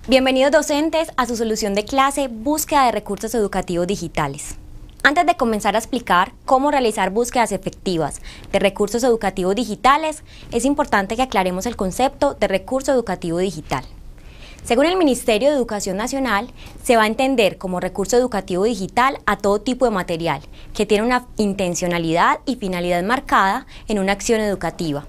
Bienvenidos docentes a su solución de clase Búsqueda de recursos educativos digitales. Antes de comenzar a explicar cómo realizar búsquedas efectivas de recursos educativos digitales, es importante que aclaremos el concepto de recurso educativo digital. Según el Ministerio de Educación Nacional, se va a entender como recurso educativo digital a todo tipo de material que tiene una intencionalidad y finalidad marcada en una acción educativa.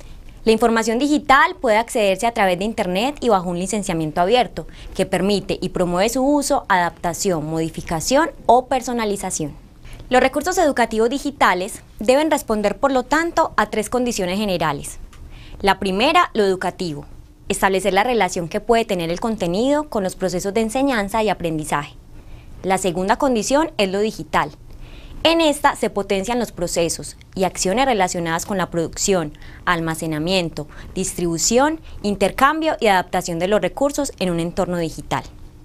La información digital puede accederse a través de Internet y bajo un licenciamiento abierto, que permite y promueve su uso, adaptación, modificación o personalización. Los recursos educativos digitales deben responder, por lo tanto, a tres condiciones generales. La primera, lo educativo. Establecer la relación que puede tener el contenido con los procesos de enseñanza y aprendizaje. La segunda condición es lo digital. En esta se potencian los procesos y acciones relacionadas con la producción, almacenamiento, distribución, intercambio y adaptación de los recursos en un entorno digital.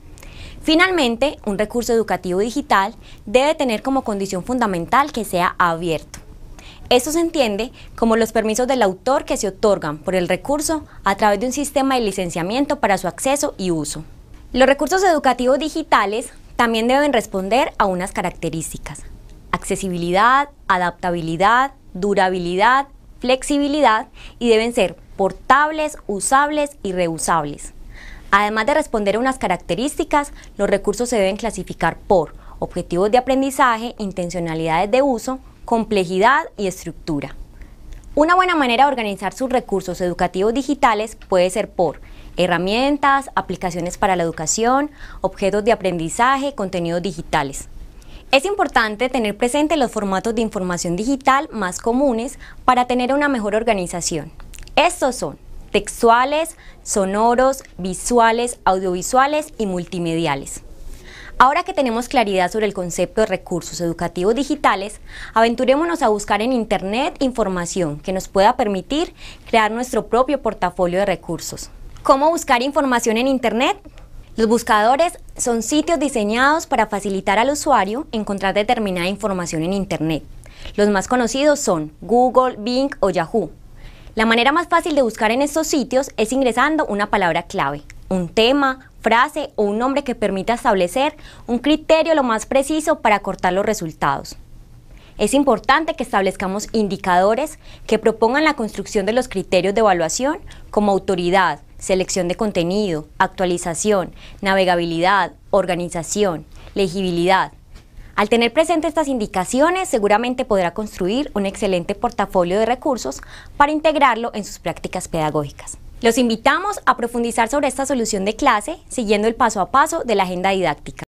Finalmente, un recurso educativo digital debe tener como condición fundamental que sea abierto. Esto se entiende como los permisos del autor que se otorgan por el recurso a través de un sistema de licenciamiento para su acceso y uso. Los recursos educativos digitales también deben responder a unas características: accesibilidad, adaptabilidad, durabilidad, flexibilidad, y deben ser portables, usables y reusables. Además de responder a unas características, los recursos se deben clasificar por objetivos de aprendizaje, intencionalidades de uso, complejidad y estructura. Una buena manera de organizar sus recursos educativos digitales puede ser por herramientas, aplicaciones para la educación, objetos de aprendizaje, contenidos digitales. Es importante tener presente los formatos de información digital más comunes para tener una mejor organización. Estos son textuales, sonoros, visuales, audiovisuales y multimediales. Ahora que tenemos claridad sobre el concepto de recursos educativos digitales, aventurémonos a buscar en Internet información que nos pueda permitir crear nuestro propio portafolio de recursos. ¿Cómo buscar información en Internet? Los buscadores son sitios diseñados para facilitar al usuario encontrar determinada información en Internet. Los más conocidos son Google, Bing o Yahoo. La manera más fácil de buscar en estos sitios es ingresando una palabra clave, un tema, frase o un nombre que permita establecer un criterio lo más preciso para acortar los resultados. Es importante que establezcamos indicadores que propongan la construcción de los criterios de evaluación como autoridad, selección de contenido, actualización, navegabilidad, organización, legibilidad. Al tener presente estas indicaciones, seguramente podrá construir un excelente portafolio de recursos para integrarlo en sus prácticas pedagógicas. Los invitamos a profundizar sobre esta solución de clase siguiendo el paso a paso de la agenda didáctica.